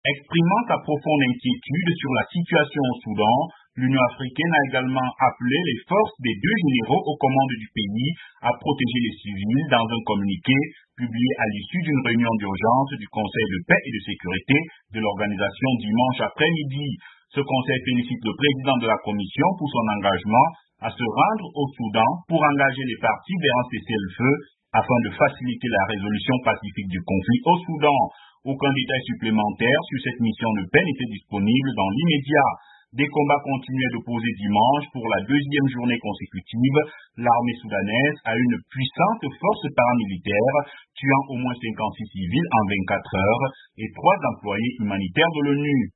Exprimant sa profonde inquiétude sur la situation au Soudan, l'Union africaine a également appelé les forces des deux généraux aux commandes du pays à protéger les civils dans un communiqué publié à l'issue d'une réunion d'urgence du Conseil de paix et de sécurité de l'organisation dimanche après-midi. Ce conseil félicite le président de la Commission pour son engagement à se rendre au Soudan pour engager les parties vers un cessez-le-feu afin de faciliter la résolution pacifique du conflit au Soudan. Aucun détail supplémentaire sur cette mission de paix n'était disponible dans l'immédiat. Des combats continuaient d'opposer dimanche pour la deuxième journée consécutive. L'armée soudanaise a une puissante force paramilitaire, tuant au moins 56 civils en 24 heures et 3 employés humanitaires de l'ONU.